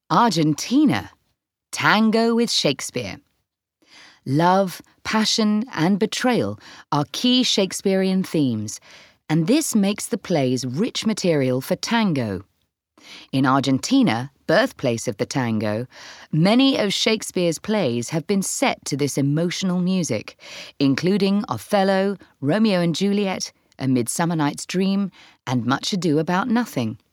Argentina. Tango with Shakespeare. Love, passion, and betrayal are key Shakespearean themes, and this makes the plays rich material for tango. In Argentina, birthplace of the tango, many of Shakespeare's plays have been set to this emotional music, including Othello, Romeo and Juliet, A Midsummer Night's Dream, and Much Ado About Nothing.